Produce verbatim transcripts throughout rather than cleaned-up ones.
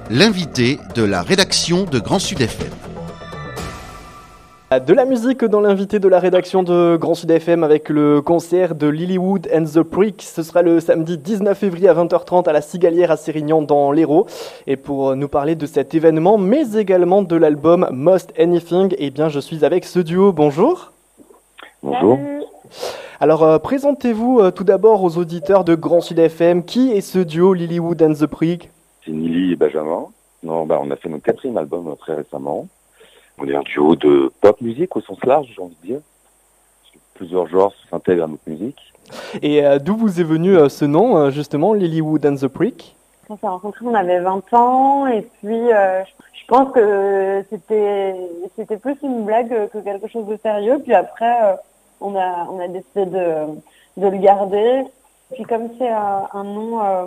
L'invité de la rédaction de Grand Sud F M. De la musique dans l'invité de la rédaction de Grand Sud F M avec le concert de Lilywood and the Prick. Ce sera le samedi dix-neuf février à vingt heures trente à la Cigalière à Sérignan dans l'Hérault. Et pour nous parler de cet événement, mais également de l'album Most Anything, eh bien je suis avec ce duo. Bonjour. Bonjour. Alors euh, présentez-vous euh, tout d'abord aux auditeurs de Grand Sud F M. Qui est ce duo Lilywood and the Prick? C'est Nili et Benjamin. Non, bah, on a fait notre quatrième album euh, très récemment. On est un duo de pop musique au sens large, j'ai envie de dire. Plusieurs genres s'intègrent à notre musique. Et euh, d'où vous est venu euh, ce nom, euh, justement, Lilywood and the Prick? On s'est rencontrés, on avait vingt ans, et puis euh, je pense que c'était c'était plus une blague que quelque chose de sérieux. Puis après, euh, on a on a décidé de de le garder. Puis comme c'est un, un nom euh,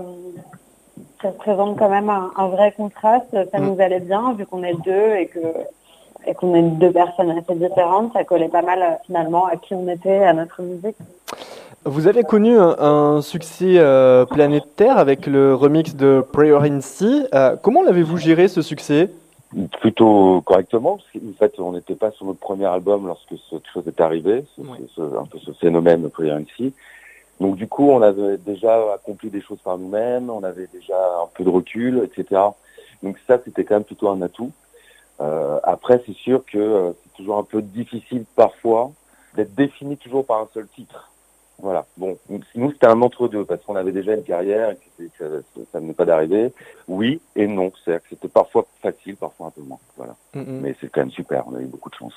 qui représente quand même un, un vrai contraste, ça mmh. nous allait bien vu qu'on est deux et que et qu'on est deux personnes assez différentes. Ça collait pas mal finalement à qui on était, à notre musique. Vous avez connu un, un succès euh, planétaire avec le remix de Prayer in Sea. Euh, comment l'avez-vous géré ce succès? Plutôt correctement, parce qu'en fait, on n'était pas sur notre premier album lorsque cette chose est arrivée, ce, Oui. ce, un peu ce phénomène de Prayer in Sea. Donc du coup, on avait déjà accompli des choses par nous-mêmes, on avait déjà un peu de recul, et cetera. Donc ça, c'était quand même plutôt un atout. Euh, après, c'est sûr que euh, c'est toujours un peu difficile parfois d'être défini toujours par un seul titre. Voilà. Bon, nous c'était un entre-deux parce qu'on avait déjà une carrière et que, que ça, ça venait pas d'arriver. Oui et non, c'est-à-dire que c'était parfois facile, parfois un peu moins. Voilà. Mm-hmm. Mais c'est quand même super. On a eu beaucoup de chance.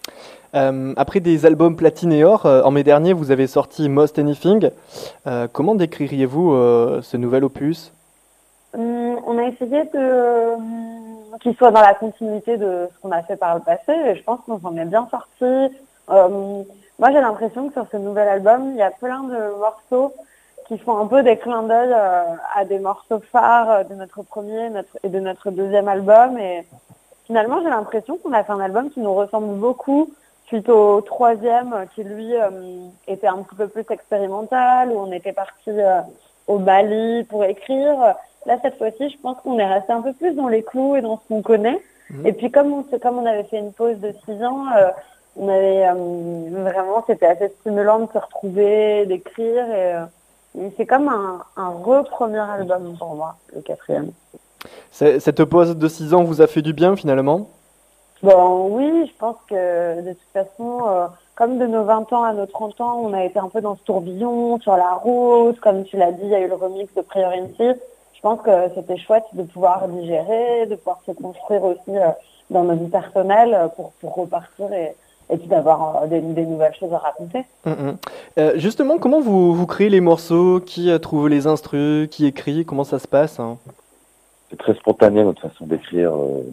Euh, après des albums platine et or, euh, en mai dernier, vous avez sorti Most Anything. Euh, comment décririez-vous euh, ce nouvel opus? hum, On a essayé de euh, qu'il soit dans la continuité de ce qu'on a fait par le passé, et je pense qu'on s'en est bien sorti. Euh, Moi, j'ai l'impression que sur ce nouvel album, il y a plein de morceaux qui font un peu des clins d'œil euh, à des morceaux phares de notre premier notre, et de notre deuxième album. Et finalement, j'ai l'impression qu'on a fait un album qui nous ressemble beaucoup suite au troisième, qui lui euh, était un petit peu plus expérimental, où on était parti euh, au Bali pour écrire. Là, cette fois-ci, je pense qu'on est resté un peu plus dans les clous et dans ce qu'on connaît. Mmh. Et puis, comme on, comme on avait fait une pause de six ans, euh, on avait euh, vraiment, c'était assez stimulant de se retrouver, d'écrire, et, euh, et c'est comme un, un re-premier album pour moi, le quatrième. C'est, cette pause de six ans vous a fait du bien finalement? Bon, oui, je pense que de toute façon, euh, comme de nos vingt ans à nos trente ans, on a été un peu dans ce tourbillon, sur la route, comme tu l'as dit, il y a eu le remix de Prayer in Sea. Je pense que c'était chouette de pouvoir digérer, de pouvoir se construire aussi euh, dans nos vies personnelles pour, pour repartir et et puis d'avoir euh, des, des nouvelles choses à raconter. Mmh. Euh, justement, comment vous, vous créez les morceaux? Qui euh, trouve les instrus? Qui écrit? Comment ça se passe, hein? C'est très spontané notre façon d'écrire. Euh,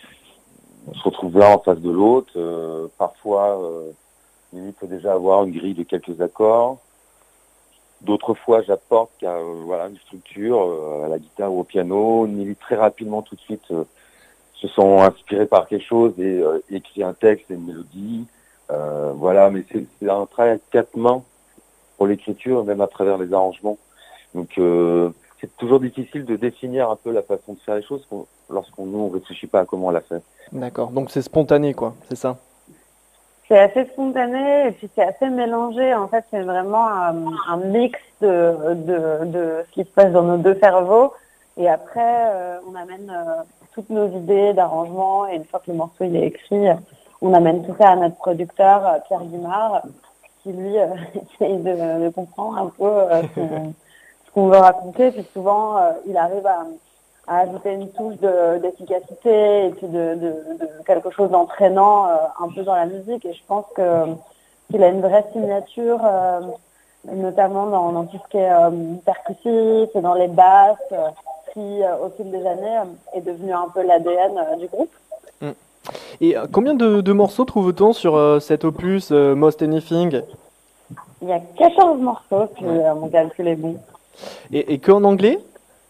on se retrouve là en face de l'autre. Euh, parfois, euh, il peut déjà avoir une grille de quelques accords. D'autres fois, j'apporte euh, voilà, une structure euh, à la guitare ou au piano. Nili très rapidement, tout de suite, euh, se sont inspirés par quelque chose et euh, écrit un texte et une mélodie. Euh, voilà, mais c'est, c'est un travail à quatre mains pour l'écriture, même à travers les arrangements. Donc, euh, c'est toujours difficile de définir un peu la façon de faire les choses lorsqu'on nous on réfléchit pas à comment on l'a fait. D'accord, donc c'est spontané, quoi, c'est ça? C'est assez spontané et puis c'est assez mélangé. En fait, c'est vraiment un, un mix de, de, de ce qui se passe dans nos deux cerveaux. Et après, euh, on amène euh, toutes nos idées d'arrangement, et une fois que le morceau il est écrit, on amène tout ça à notre producteur Pierre Guimard, qui lui euh, essaye de, de comprendre un peu euh, ce, qu'on, ce qu'on veut raconter. Puis souvent, euh, il arrive à, à ajouter une touche de, d'efficacité et puis de, de, de quelque chose d'entraînant euh, un peu dans la musique. Et je pense que qu'il a une vraie signature, euh, notamment dans, dans tout ce qui est euh, percussif et dans les basses. Euh, qui, euh, au fil des années, euh, est devenu un peu l'A D N euh, du groupe. Mmh. Et euh, combien de, de morceaux trouve-t-on sur euh, cet opus euh, Most Anything? Il y a quatorze morceaux, si ouais. euh, mon calcul est bon. Et, et que en anglais?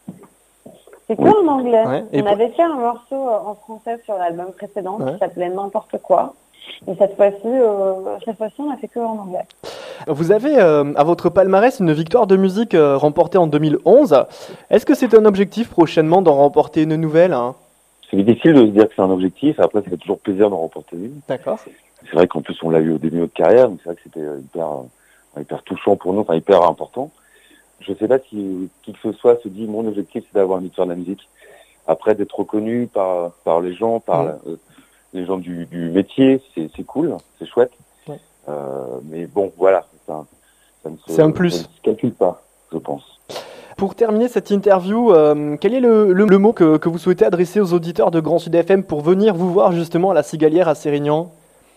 C'est que oui. en anglais. Ouais. On pour... avait fait un morceau euh, en français sur l'album précédent ouais. qui s'appelait N'importe quoi. Et cette fois-ci, euh, cette fois-ci, on a fait que en anglais. Vous avez euh, à votre palmarès une victoire de musique euh, remportée en deux mille onze. Est-ce que c'est un objectif prochainement d'en remporter une nouvelle, hein? C'est difficile de se dire que c'est un objectif. Après, ça fait toujours plaisir d'en remporter une. D'accord. C'est vrai qu'en plus, on l'a eu au début de notre carrière, donc c'est vrai que c'était hyper, hyper touchant pour nous, enfin hyper important. Je sais pas si qui que ce soit se dit mon objectif c'est d'avoir une victoire de la musique. Après, d'être reconnu par par les gens, par mmh. la, euh, les gens du, du métier, c'est c'est cool, c'est chouette. Ouais. Euh, mais bon, voilà, ça, ça ne se, c'est un plus. ça ne se calcule pas, je pense. Pour terminer cette interview, euh, quel est le, le, le mot que, que vous souhaitez adresser aux auditeurs de Grand Sud F M pour venir vous voir justement à la Cigalière à Sérignan?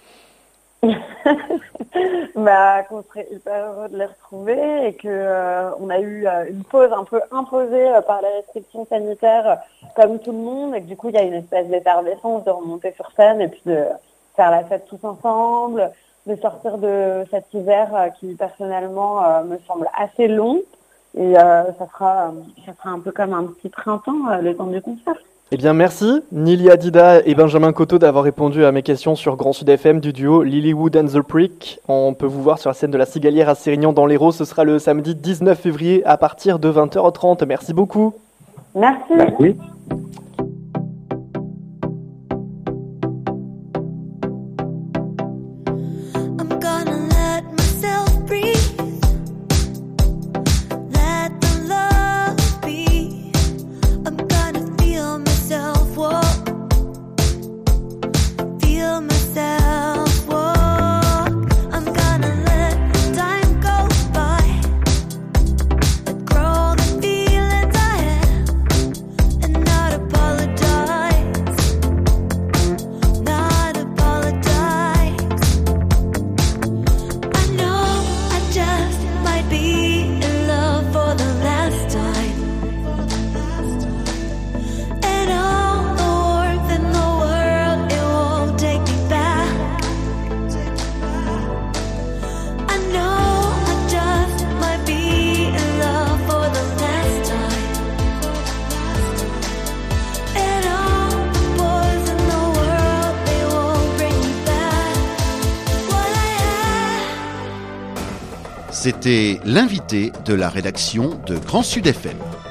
Bah, qu'on serait hyper heureux de les retrouver et que euh, on a eu euh, une pause un peu imposée euh, par les restrictions sanitaires euh, comme tout le monde et que du coup il y a une espèce d'effervescence de remonter sur scène et puis de faire la fête tous ensemble, de sortir de cet hiver euh, qui personnellement euh, me semble assez long et euh, ça sera euh, ça sera un peu comme un petit printemps euh, le temps du concert. Eh bien, merci Nili Hadida et Benjamin Coteau d'avoir répondu à mes questions sur Grand Sud F M du duo Lilywood and the Prick. On peut vous voir sur la scène de la Cigalière à Sérignan dans l'Hérault. Ce sera le samedi dix-neuf février à partir de vingt heures trente. Merci beaucoup. Merci. Merci. C'était l'invité de la rédaction de Grand Sud F M.